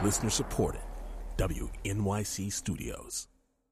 Listener supported. WNYC Studios.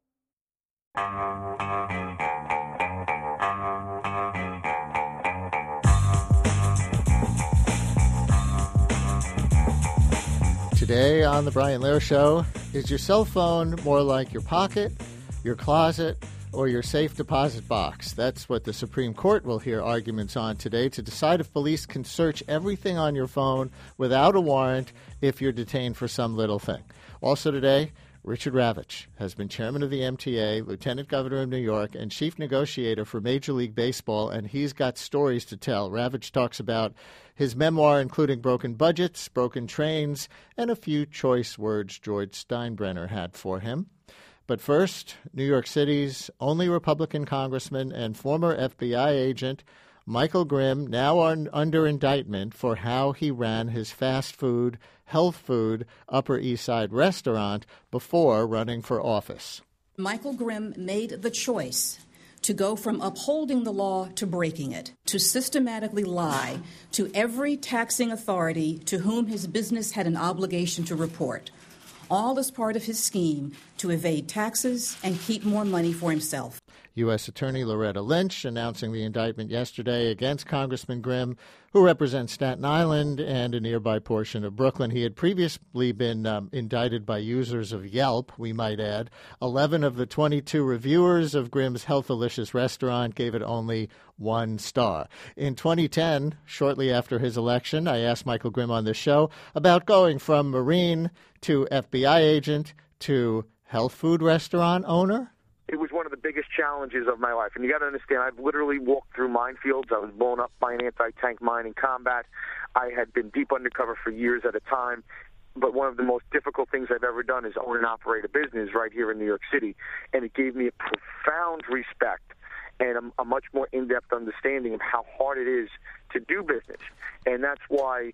Today on The Brian Lehrer Show, is your cell phone more like your pocket, your closet, or your safe deposit box? That's what the Supreme Court will hear arguments on today to decide if police can search everything on your phone without a warrant if you're detained for some little thing. Also today, Richard Ravitch has been chairman of the MTA, lieutenant governor of New York, and chief negotiator for Major League Baseball, and he's got stories to tell. Ravitch talks about his memoir, including broken budgets, broken trains, and a few choice words George Steinbrenner had for him. But first, New York City's only Republican congressman and former FBI agent, Michael Grimm, now under indictment for how he ran his fast food, health food, Upper East Side restaurant before running for office. Michael Grimm made the choice to go from upholding the law to breaking it, to systematically lie to every taxing authority to whom his business had an obligation to report, all as part of his scheme to evade taxes and keep more money for himself. U.S. Attorney Loretta Lynch announcing the indictment yesterday against Congressman Grimm, who represents Staten Island and a nearby portion of Brooklyn. He had previously been indicted by users of Yelp, we might add. 11 of the 22 reviewers of Grimm's Healthalicious restaurant gave it only 1 star. In 2010, shortly after his election, I asked Michael Grimm on this show about going from Marine to FBI agent to health food restaurant owner. It was one of the biggest challenges of my life. And you got to understand, I've literally walked through minefields. I was blown up by an anti-tank mine in combat. I had been deep undercover for years at a time. But one of the most difficult things I've ever done is own and operate a business right here in New York City. And it gave me a profound respect and a much more in-depth understanding of how hard it is to do business. And that's why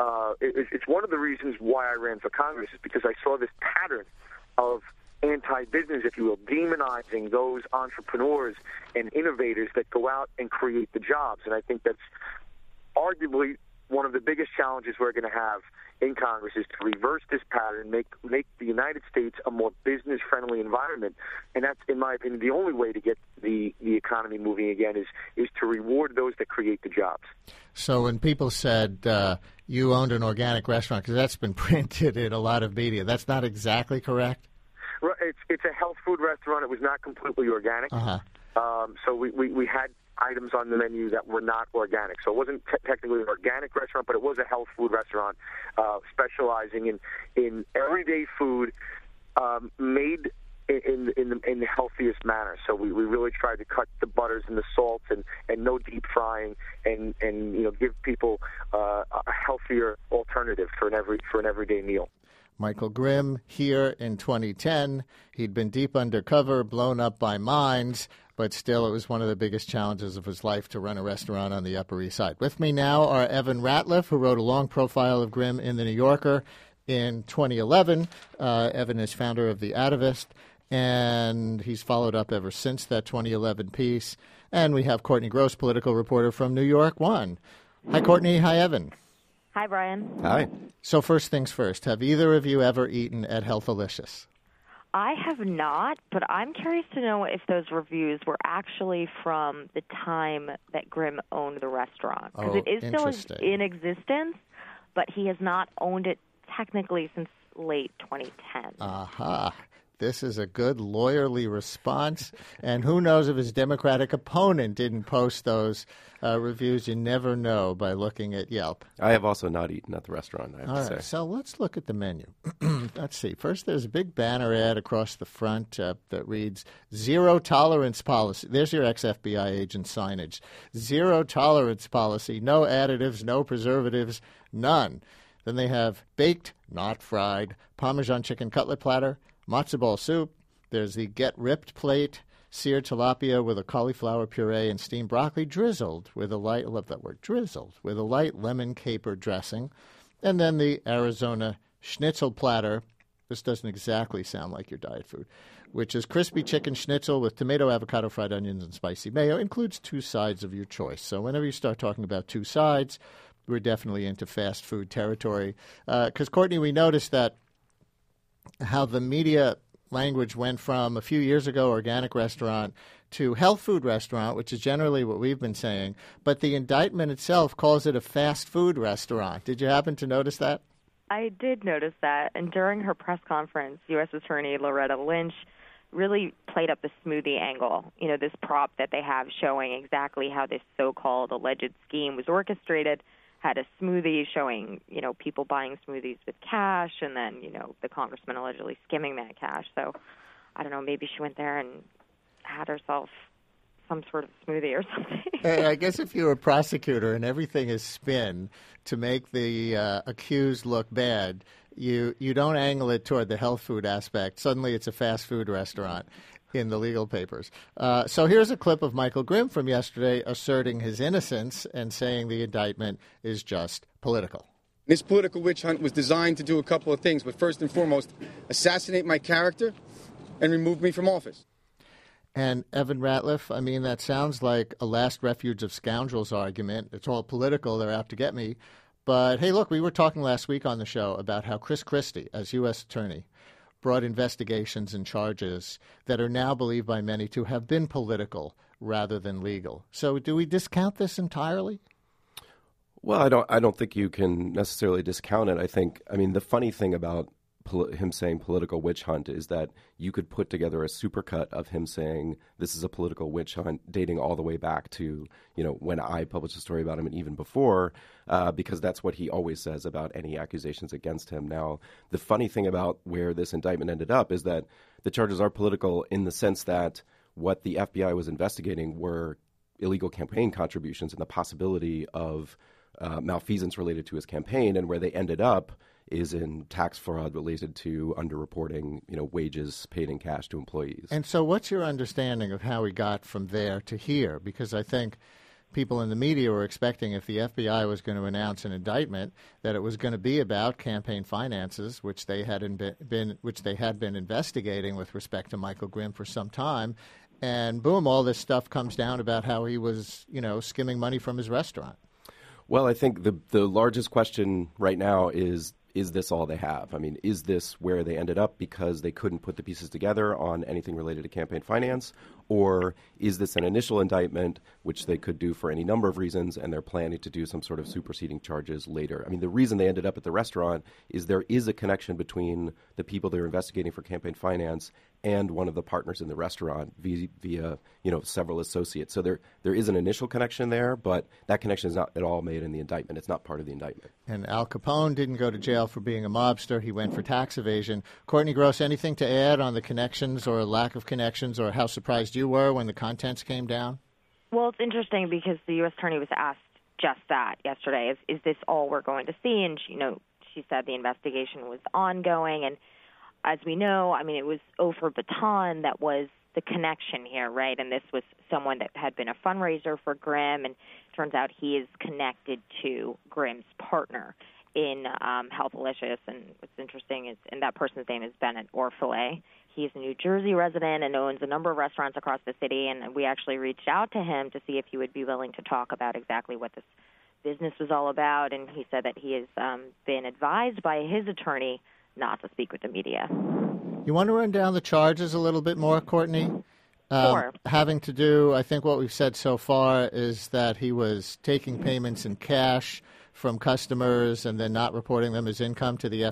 it's one of the reasons why I ran for Congress, is because I saw this pattern of anti-business, if you will, demonizing those entrepreneurs and innovators that go out and create the jobs. And I think that's arguably one of the biggest challenges we're going to have in Congress, is to reverse this pattern, make the United States a more business-friendly environment. And that's, in my opinion, the only way to get the economy moving again is to reward those that create the jobs. So when people said you owned an organic restaurant, because that's been printed in a lot of media, that's not exactly correct? It's a health food restaurant. It was not completely organic. Uh-huh. So we had items on the menu that were not organic. So it wasn't technically an organic restaurant, but it was a health food restaurant specializing in everyday food made in the healthiest manner. So we really tried to cut the butters and the salts and no deep frying and give people a healthier alternative for an everyday meal. Michael Grimm here in 2010. He'd been deep undercover, blown up by mines, but still it was one of the biggest challenges of his life to run a restaurant on the Upper East Side. With me now are Evan Ratliff, who wrote a long profile of Grimm in The New Yorker in 2011. Evan is founder of The Atavist, and he's followed up ever since that 2011 piece. And we have Courtney Gross, political reporter from New York One. Hi, Courtney. Hi, Evan. Hi, Brian. Hi. So first things first, have either of you ever eaten at Healthalicious? I have not, but I'm curious to know if those reviews were actually from the time that Grimm owned the restaurant. Because it is still in existence, but he has not owned it technically since late 2010. Aha. This is a good lawyerly response. And who knows if his Democratic opponent didn't post those reviews. You never know by looking at Yelp. I have also not eaten at the restaurant, I have to say. All right, so let's look at the menu. Let's see. First, there's a big banner ad across the front that reads, Zero Tolerance Policy. There's your ex-FBI agent signage. Zero Tolerance Policy. No additives, no preservatives, none. Then they have baked, not fried, Parmesan chicken cutlet platter, matzo ball soup. There's the Get Ripped plate, seared tilapia with a cauliflower puree and steamed broccoli drizzled with a light, I love that word, drizzled, with a light lemon caper dressing. And then the Arizona schnitzel platter. This doesn't exactly sound like your diet food, which is crispy chicken schnitzel with tomato, avocado, fried onions, and spicy mayo. Includes 2 sides of your choice. So whenever you start talking about 2 sides, we're definitely into fast food territory. Because, Courtney, we noticed that how the media language went from a few years ago, organic restaurant, to health food restaurant, which is generally what we've been saying. But the indictment itself calls it a fast food restaurant. Did you happen to notice that? I did notice that. And during her press conference, U.S. Attorney Loretta Lynch really played up the smoothie angle, this prop that they have showing exactly how this so-called alleged scheme was orchestrated, had a smoothie showing, people buying smoothies with cash, and then, the congressman allegedly skimming that cash. So, I don't know, maybe she went there and had herself some sort of smoothie or something. I guess if you're a prosecutor and everything is spin to make the accused look bad, you don't angle it toward the health food aspect. Suddenly it's a fast food restaurant in the legal papers. So here's a clip of Michael Grimm from yesterday asserting his innocence and saying the indictment is just political. This political witch hunt was designed to do a couple of things, but first and foremost, assassinate my character and remove me from office. And Evan Ratliff, I mean, that sounds like a last refuge of scoundrels argument. It's all political. They're out to get me. But, hey, look, we were talking last week on the show about how Chris Christie, as U.S. Attorney, brought investigations and charges that are now believed by many to have been political rather than legal. So do we discount this entirely? Well, I don't think you can necessarily discount it. I mean, the funny thing about him saying political witch hunt is that you could put together a supercut of him saying this is a political witch hunt dating all the way back to, when I published a story about him and even before, because that's what he always says about any accusations against him. Now, the funny thing about where this indictment ended up is that the charges are political in the sense that what the FBI was investigating were illegal campaign contributions and the possibility of malfeasance related to his campaign, and where they ended up is in tax fraud related to underreporting, wages paid in cash to employees. And so what's your understanding of how we got from there to here? Because I think people in the media were expecting if the FBI was going to announce an indictment that it was going to be about campaign finances, which they had been investigating with respect to Michael Grimm for some time. And boom, all this stuff comes down about how he was, skimming money from his restaurant. Well, I think the largest question right now is this all they have? I mean, is this where they ended up because they couldn't put the pieces together on anything related to campaign finance? Or is this an initial indictment, which they could do for any number of reasons, and they're planning to do some sort of superseding charges later? I mean, the reason they ended up at the restaurant is there is a connection between the people they're investigating for campaign finance and one of the partners in the restaurant via several associates. So there is an initial connection there, but that connection is not at all made in the indictment. It's not part of the indictment. And Al Capone didn't go to jail for being a mobster. He went for tax evasion. Courtney Gross, anything to add on the connections or lack of connections, or how surprised you were when the contents came down? Well, it's interesting because the U.S. Attorney was asked just that yesterday. Is this all we're going to see? And, she said the investigation was ongoing. And as we know, I mean, it was Ofer Baton that was the connection here, right? And this was someone that had been a fundraiser for Grimm, and it turns out he is connected to Grimm's partner in Healthlicious. And what's interesting is, and that person's name is Bennett Orfalea. He's a New Jersey resident and owns a number of restaurants across the city, and we actually reached out to him to see if he would be willing to talk about exactly what this business was all about, and he said that he has been advised by his attorney not to speak with the media. You want to run down the charges a little bit more, Courtney? Sure. Having to do, I think what we've said so far is that he was taking payments in cash from customers and then not reporting them as income to the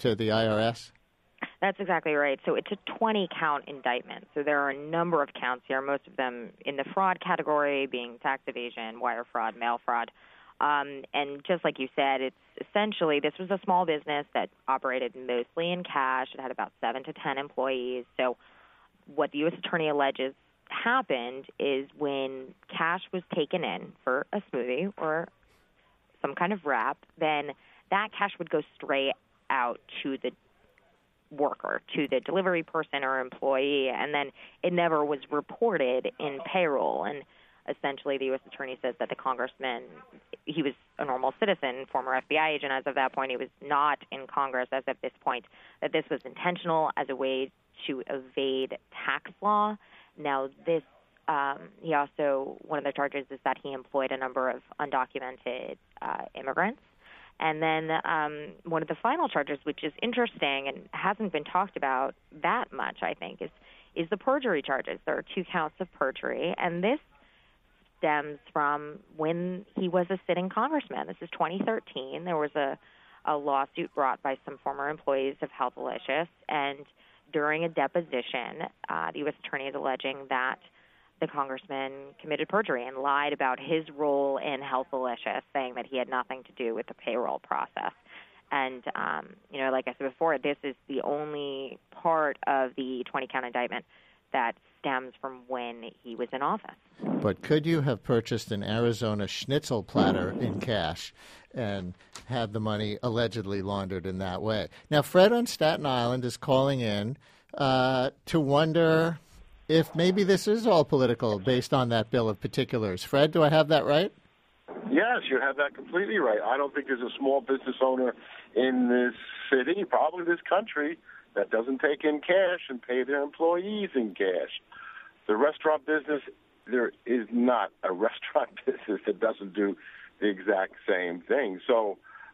IRS? That's exactly right. So it's a 20-count indictment. So there are a number of counts here, most of them in the fraud category, being tax evasion, wire fraud, mail fraud. And just like you said, it's essentially, this was a small business that operated mostly in cash. It had about 7 to 10 employees. So what the U.S. Attorney alleges happened is when cash was taken in for a smoothie or some kind of wrap, then that cash would go straight out to the worker, to the delivery person or employee, and then it never was reported in payroll. And essentially the U.S. Attorney says that the congressman, he was a normal citizen, former FBI agent as of that point. He was not in Congress as of this point, that this was intentional as a way to evade tax law. Now, this, he also, one of the charges is that he employed a number of undocumented immigrants, And then one of the final charges, which is interesting and hasn't been talked about that much, I think, is the perjury charges. There are 2 counts of perjury, and this stems from when he was a sitting congressman. This is 2013. There was a lawsuit brought by some former employees of Healthlicious, and during a deposition, the U.S. attorney is alleging that the congressman committed perjury and lied about his role in Healthlicious, saying that he had nothing to do with the payroll process. And, like I said before, this is the only part of the 20-count indictment that stems from when he was in office. But could you have purchased an Arizona schnitzel platter in cash and had the money allegedly laundered in that way? Now, Fred on Staten Island is calling in to wonder if maybe this is all political based on that bill of particulars. Fred, do I have that right? Yes, you have that completely right. I don't think there's a small business owner in this city, probably this country, that doesn't take in cash and pay their employees in cash. The restaurant business, there is not a restaurant business that doesn't do the exact same thing. So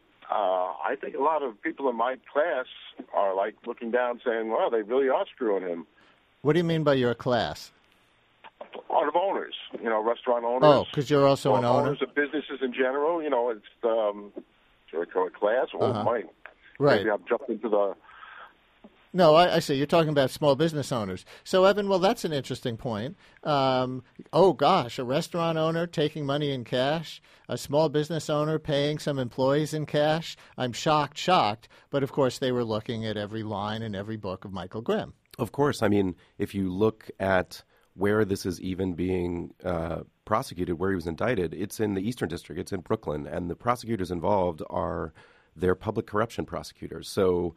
I think a lot of people in my class are like looking down saying, well, they really are screwing him. What do you mean by your class? Out of owners, restaurant owners. Oh, because you're also an owner? Owners of businesses in general, it's should I call it class? Oh, Right. Maybe I've jumped into the... No, I see. You're talking about small business owners. So, Evan, well, that's an interesting point. Oh, gosh, a restaurant owner taking money in cash, a small business owner paying some employees in cash. I'm shocked. But, of course, they were looking at every line in every book of Michael Grimm. Of course. I mean, if you look at where this is even being prosecuted, where he was indicted, it's in the Eastern District. It's in Brooklyn. And the prosecutors involved are their public corruption prosecutors. So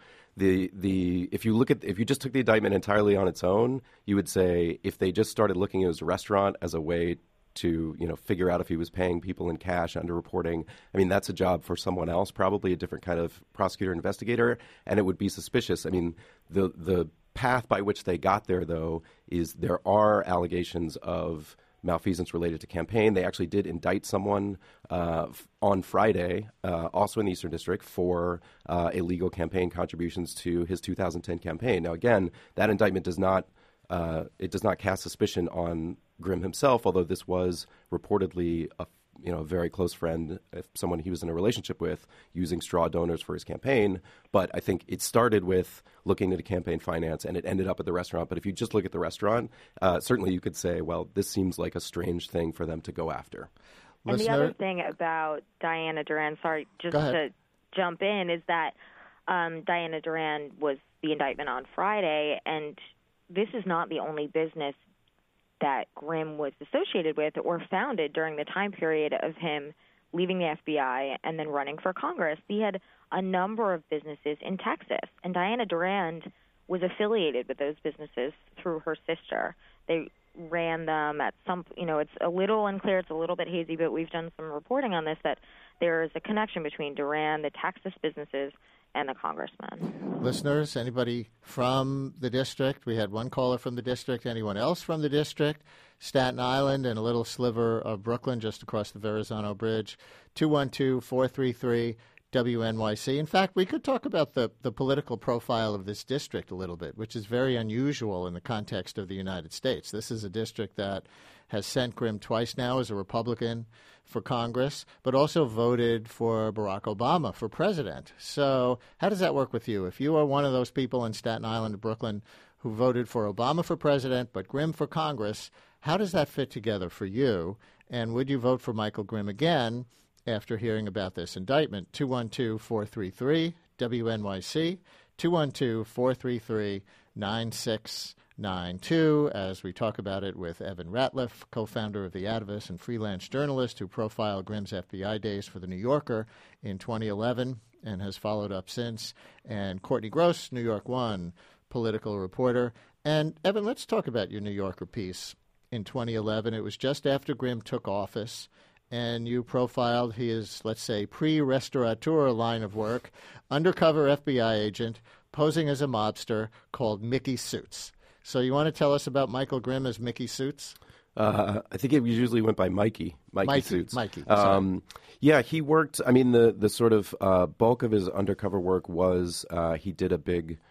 if you just took the indictment entirely on its own, you would say if they just started looking at his restaurant as a way to figure out if he was paying people in cash, underreporting, I mean, that's a job for someone else, probably a different kind of prosecutor investigator, and it would be suspicious. I mean, the path by which they got there, though, is there are allegations of malfeasance related to campaign. They actually did indict someone on Friday, also in the Eastern District, for illegal campaign contributions to his 2010 campaign. Now, again, that indictment does not cast suspicion on Grimm himself, although this was reportedly a very close friend, someone he was in a relationship with, using straw donors for his campaign. But I think it started with looking into campaign finance, and it ended up at the restaurant. But if you just look at the restaurant, certainly you could say, well, this seems like a strange thing for them to go after. And the other thing about Diana Duran, to jump in, is that Diana Duran was the indictment on Friday, and this is not the only business that Grimm was associated with or founded during the time period of him leaving the FBI and then running for Congress. He had a number of businesses in Texas, and Diana Duran was affiliated with those businesses through her sister. They ran them at some, it's a little unclear, it's a little bit hazy, but we've done some reporting on this, that there is a connection between Duran, the Texas businesses, and the congressman. Listeners, anybody from the district? We had one caller from the district. Anyone else from the district? Staten Island and a little sliver of Brooklyn just across the Verrazano Bridge. 212-433-WNYC. In fact, we could talk about the political profile of this district a little bit, which is very unusual in the context of the United States. This is a district that has sent Grimm twice now as a Republican for Congress, but also voted for Barack Obama for president. So how does that work with you? If you are one of those people in Staten Island and Brooklyn who voted for Obama for president but Grimm for Congress, how does that fit together for you? And would you vote for Michael Grimm again after hearing about this indictment? 212-433-WNYC, 212-433-9692, as we talk about it with Evan Ratliff, co-founder of The Atavist and freelance journalist who profiled Grimm's FBI days for The New Yorker in 2011 and has followed up since, and Courtney Gross, New York One political reporter. And, Evan, let's talk about your New Yorker piece in 2011. It was just after Grimm took office, and you profiled his, let's say, pre-restaurateur line of work, undercover FBI agent posing as a mobster called Mickey Suits. So you want to tell us about Michael Grimm as Mickey Suits? I think it usually went by Mikey Suits. Mikey. Yeah, he worked. I mean, the sort of bulk of his undercover work was he did a big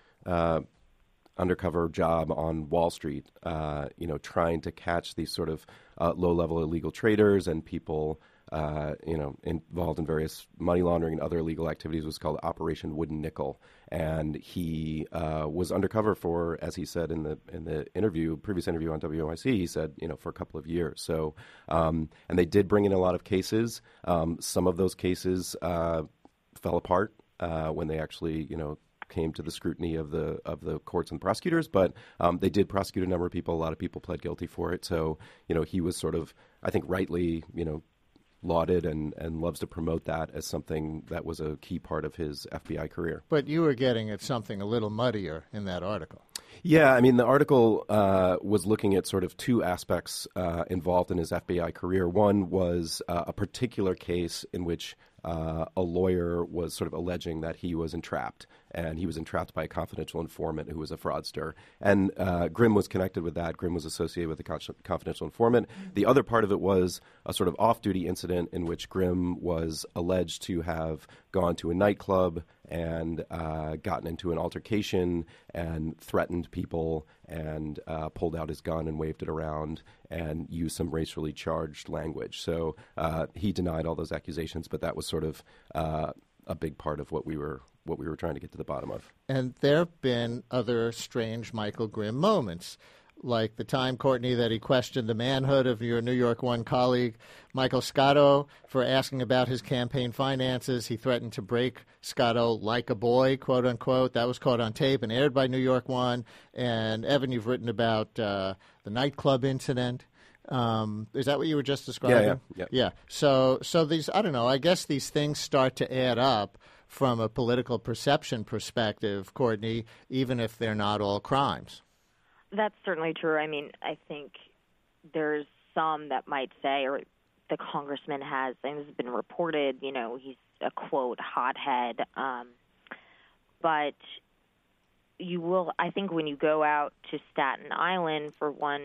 undercover job on Wall Street, trying to catch these sort of low-level illegal traders and people, involved in various money laundering and other illegal activities. It was called Operation Wooden Nickel, and he was undercover for, as he said in the previous interview on WNYC, he said, for a couple of years. So, and they did bring in a lot of cases. Some of those cases fell apart when they actually, came to the scrutiny of the courts and prosecutors, but they did prosecute a number of people. A lot of people pled guilty for it. So, he was sort of, I think, rightly, lauded and loves to promote that as something that was a key part of his FBI career. But you were getting at something a little muddier in that article. Yeah, I mean, the article was looking at sort of two aspects involved in his FBI career. One was a particular case in which a lawyer was sort of alleging that he was entrapped, and he was entrapped by a confidential informant who was a fraudster. And Grimm was connected with that. Grimm was associated with the confidential informant. The other part of it was a sort of off-duty incident in which Grimm was alleged to have gone to a nightclub and gotten into an altercation and threatened people and pulled out his gun and waved it around and used some racially charged language. So he denied all those accusations, but that was sort of a big part of what we were trying to get to the bottom of. And there have been other strange Michael Grimm moments, like the time, Courtney, that he questioned the manhood of your New York One colleague, Michael Scotto, for asking about his campaign finances. He threatened to break Scotto like a boy, quote unquote. That was caught on tape and aired by New York One. And Evan, you've written about the nightclub incident. Is that what you were just describing? Yeah. So these, I don't know, I guess these things start to add up from a political perception perspective, Courtney, even if they're not all crimes. That's certainly true. I mean, I think there's some that might say, or the congressman has, and this has been reported, he's a, quote, hothead. But you will, I think when you go out to Staten Island, for one,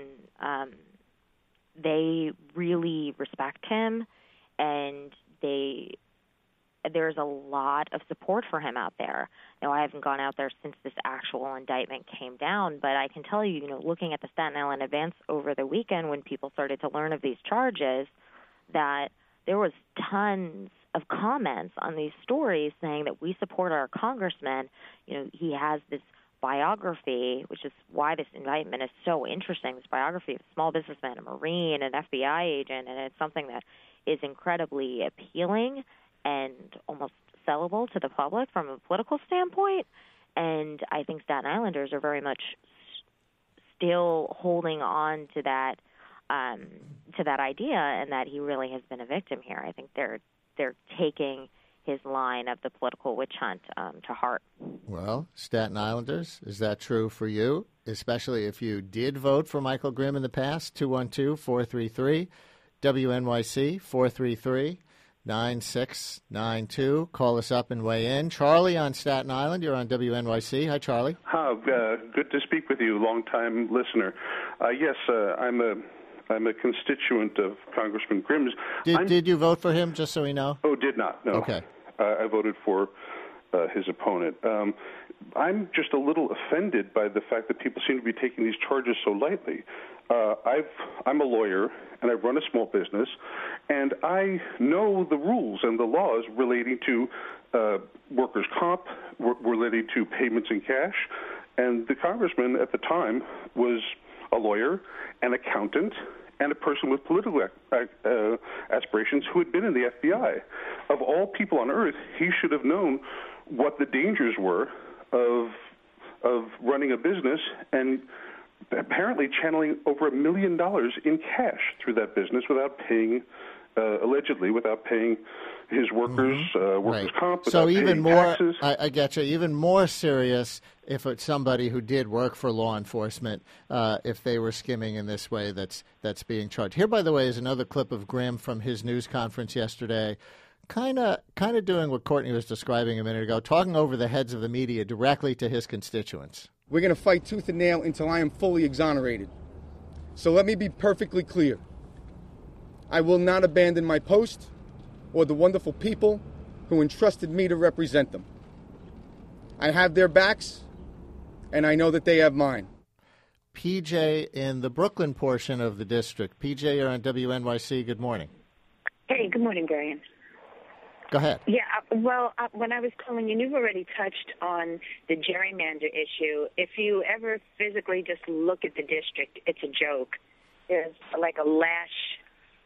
they really respect him, and there's a lot of support for him out there. Now, I haven't gone out there since this actual indictment came down, but I can tell you, looking at the Staten Island events over the weekend when people started to learn of these charges, that there was tons of comments on these stories saying that we support our congressman. He has this biography, which is why this indictment is so interesting, this biography of a small businessman, a Marine, an FBI agent, and it's something that is incredibly appealing and almost sellable to the public from a political standpoint. And I think Staten Islanders are very much still holding on to that idea, and that he really has been a victim here. I think they're taking his line of the political witch hunt to heart. Well, Staten Islanders, is that true for you, especially if you did vote for Michael Grimm in the past? 212-433 WNYC 433-9692. Call us up and weigh in. Charlie on Staten Island, you're on WNYC. Hi, Charlie. Good to speak with you, long-time listener. Yes, I'm a constituent of Congressman Grimm's. Did you vote for him, just so we know? Oh, did not, no. Okay. I voted for his opponent. I'm just a little offended by the fact that people seem to be taking these charges so lightly. I'm a lawyer, and I run a small business, and I know the rules and the laws relating to workers' comp, relating to payments in cash, and the congressman at the time was a lawyer, an accountant, and a person with political aspirations who had been in the FBI. Of all people on earth, he should have known what the dangers were of running a business and apparently channeling over $1 million in cash through that business without paying, allegedly, without paying his workers, workers' comp, without paying taxes. I get you, even more serious if it's somebody who did work for law enforcement, if they were skimming in this way that's being charged. Here, by the way, is another clip of Grimm from his news conference yesterday, kind of doing what Courtney was describing a minute ago, talking over the heads of the media directly to his constituents. We're going to fight tooth and nail until I am fully exonerated. So let me be perfectly clear. I will not abandon my post or the wonderful people who entrusted me to represent them. I have their backs, and I know that they have mine. PJ in the Brooklyn portion of the district. PJ, you're on WNYC. Good morning. Hey, good morning, Brian. Go ahead. Yeah, when I was calling you, you've already touched on the gerrymander issue. If you ever physically just look at the district, it's a joke. There's like a lash,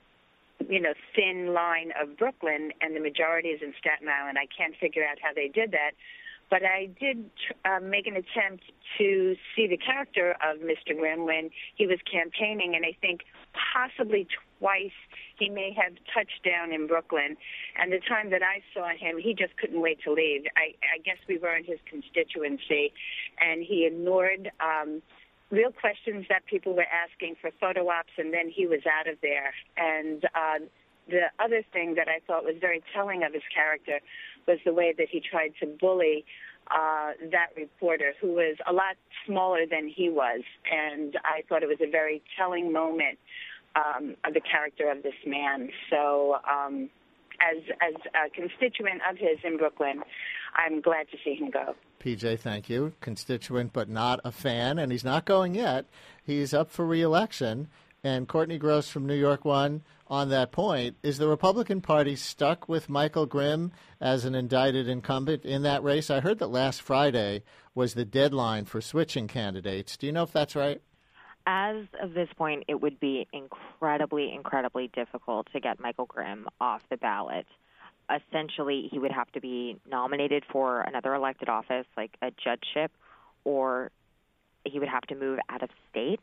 thin line of Brooklyn, and the majority is in Staten Island. I can't figure out how they did that. But I did make an attempt to see the character of Mr. Grimm when he was campaigning, and I think possibly twice he may have touched down in Brooklyn. And the time that I saw him, he just couldn't wait to leave. I guess we weren't his constituency, and he ignored real questions that people were asking for photo ops, and then he was out of there. And the other thing that I thought was very telling of his character was the way that he tried to bully that reporter, who was a lot smaller than he was. And I thought it was a very telling moment of the character of this man. So as a constituent of his in Brooklyn, I'm glad to see him go. PJ, thank you. Constituent but not a fan, and he's not going yet. He's up for re-election. And Courtney Gross from New York One on that point. Is the Republican Party stuck with Michael Grimm as an indicted incumbent in that race? I heard that last Friday was the deadline for switching candidates. Do you know if that's right? As of this point, it would be incredibly, incredibly difficult to get Michael Grimm off the ballot. Essentially, he would have to be nominated for another elected office, like a judgeship, or he would have to move out of state.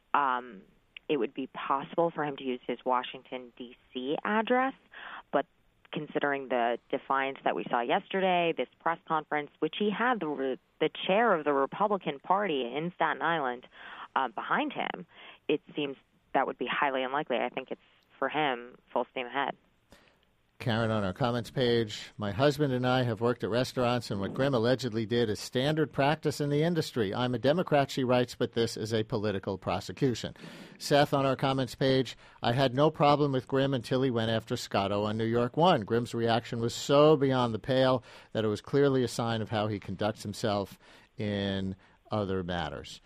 It would be possible for him to use his Washington, D.C. address, but considering the defiance that we saw yesterday, this press conference, which he had the chair of the Republican Party in Staten Island behind him, it seems that would be highly unlikely. I think it's, for him, full steam ahead. Karen on our comments page, my husband and I have worked at restaurants, and what Grimm allegedly did is standard practice in the industry. I'm a Democrat, she writes, but this is a political prosecution. Seth on our comments page, I had no problem with Grimm until he went after Scotto on New York One. Grimm's reaction was so beyond the pale that it was clearly a sign of how he conducts himself in other matters.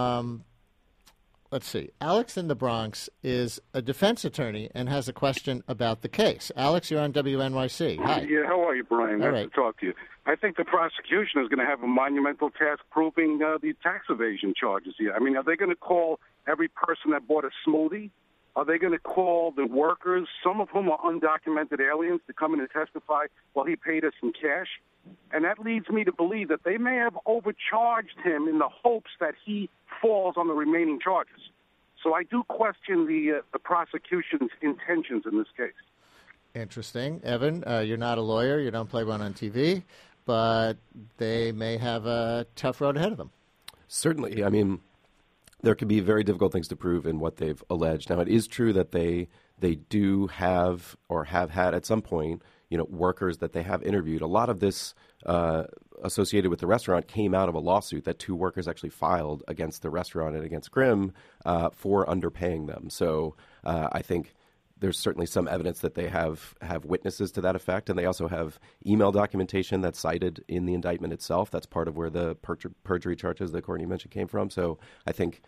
Let's see. Alex in the Bronx is a defense attorney and has a question about the case. Alex, you're on WNYC. Hi. Yeah, how are you, Brian? Nice to talk to you. I think the prosecution is going to have a monumental task proving the tax evasion charges here. I mean, are they going to call every person that bought a smoothie? Are they going to call the workers, some of whom are undocumented aliens, to come in and testify, well, he paid us in cash? And that leads me to believe that they may have overcharged him in the hopes that he falls on the remaining charges. So I do question the prosecution's intentions in this case. Interesting. Evan, you're not a lawyer. You don't play one on TV, but they may have a tough road ahead of them. Certainly. I mean, there could be very difficult things to prove in what they've alleged. Now, it is true that they do have or have had at some point, workers that they have interviewed. A lot of this associated with the restaurant came out of a lawsuit that two workers actually filed against the restaurant and against Grimm for underpaying them. So I think there's certainly some evidence that they have witnesses to that effect, and they also have email documentation that's cited in the indictment itself. That's part of where the perjury charges that Courtney mentioned came from. So I think,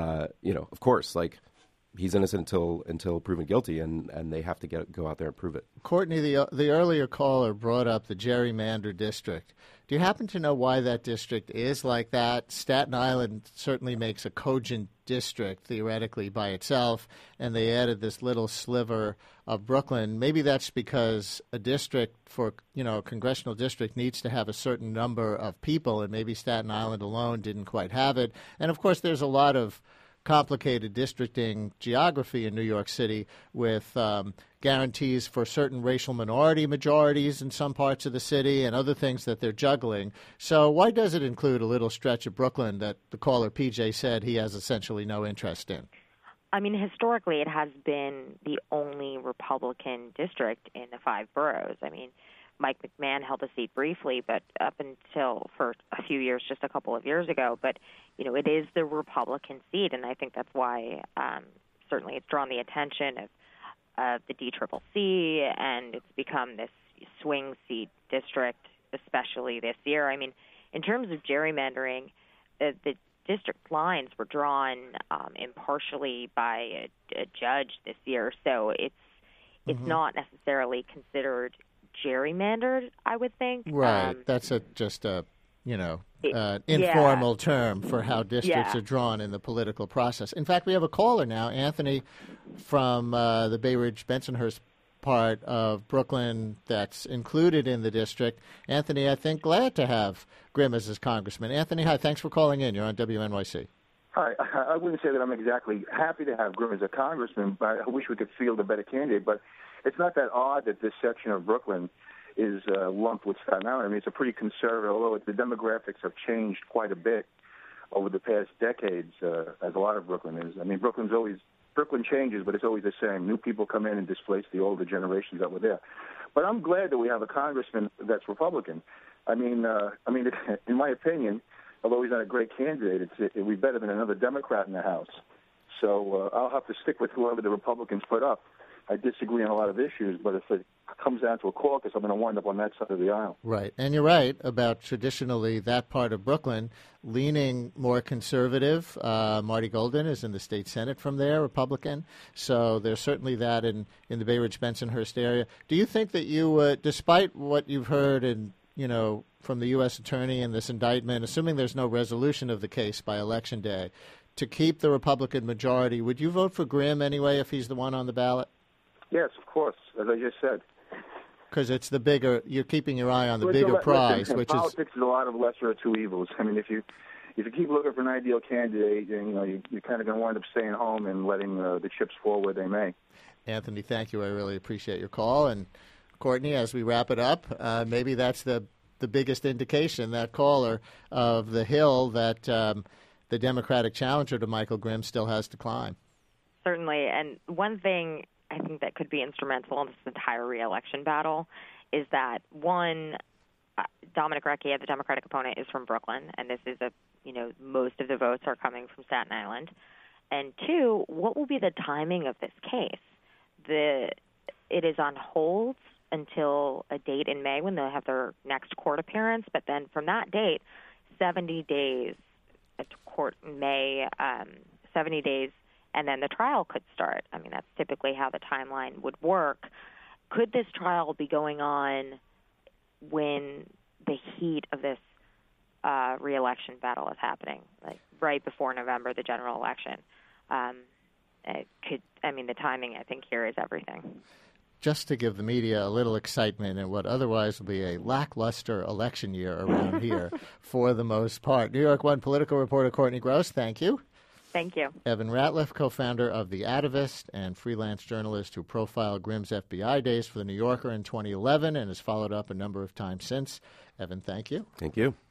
of course, he's innocent until proven guilty, and they have to go out there and prove it. Courtney, the earlier caller brought up the gerrymander district. Do you happen to know why that district is like that? Staten Island certainly makes a cogent district, theoretically, by itself, and they added this little sliver of Brooklyn. Maybe that's because a district for, a congressional district needs to have a certain number of people, and maybe Staten Island alone didn't quite have it. And, of course, there's a lot of complicated districting geography in New York City with guarantees for certain racial minority majorities in some parts of the city and other things that they're juggling. So why does it include a little stretch of Brooklyn that the caller PJ said he has essentially no interest in? I mean, historically, it has been the only Republican district in the five boroughs. I mean, Mike McMahon held a seat briefly, but up until for a few years, just a couple of years ago. But, it is the Republican seat, and I think that's why certainly it's drawn the attention of the DCCC, and it's become this swing seat district, especially this year. I mean, in terms of gerrymandering, the district lines were drawn impartially by a judge this year, so it's not necessarily considered gerrymandered, I would think. Right. That's just a informal term for how districts are drawn in the political process. In fact, we have a caller now, Anthony, from the Bay Ridge-Bensonhurst part of Brooklyn that's included in the district. Anthony, I think, glad to have Grimm as his congressman. Anthony, hi, thanks for calling in. You're on WNYC. Hi. I wouldn't say that I'm exactly happy to have Grimm as a congressman, but I wish we could field a better candidate. But it's not that odd that this section of Brooklyn is lumped with Staten Island. I mean, it's a pretty conservative, although the demographics have changed quite a bit over the past decades, as a lot of Brooklyn is. I mean, Brooklyn changes, but it's always the same. New people come in and displace the older generations that were there. But I'm glad that we have a congressman that's Republican. I mean, in my opinion, although he's not a great candidate, it'd be better than another Democrat in the House. So I'll have to stick with whoever the Republicans put up. I disagree on a lot of issues, but if it comes down to a caucus, I'm going to wind up on that side of the aisle. Right. And you're right about traditionally that part of Brooklyn leaning more conservative. Marty Golden is in the state Senate from there, Republican. So there's certainly that in the Bay Ridge-Bensonhurst area. Do you think that you, despite what you've heard from the U.S. Attorney in this indictment, assuming there's no resolution of the case by Election Day, to keep the Republican majority, would you vote for Grimm anyway if he's the one on the ballot? Yes, of course, as I just said. Because it's the bigger, you're keeping your eye on the bigger prize, which politics is a lot of lesser of two evils. I mean, if you keep looking for an ideal candidate, then, you're kind of going to wind up staying home and letting the chips fall where they may. Anthony, thank you. I really appreciate your call. And Courtney, as we wrap it up, maybe that's the biggest indication, that caller, of the hill that the Democratic challenger to Michael Grimm still has to climb. Certainly. And one thing I think that could be instrumental in this entire re-election battle is that, one, Dominic Recchia, the Democratic opponent, is from Brooklyn, and this is most of the votes are coming from Staten Island. And two, what will be the timing of this case? It is on hold until a date in May when they'll have their next court appearance, but then from that date, 70 days at court in May, 70 days, and then the trial could start. I mean, that's typically how the timeline would work. Could this trial be going on when the heat of this re-election battle is happening, like right before November, the general election? The timing, I think, here is everything. Just to give the media a little excitement in what otherwise will be a lackluster election year around here for the most part. New York One political reporter Courtney Gross, thank you. Thank you. Evan Ratliff, co-founder of The Atavist and freelance journalist who profiled Grimm's FBI days for The New Yorker in 2011 and has followed up a number of times since. Evan, thank you. Thank you.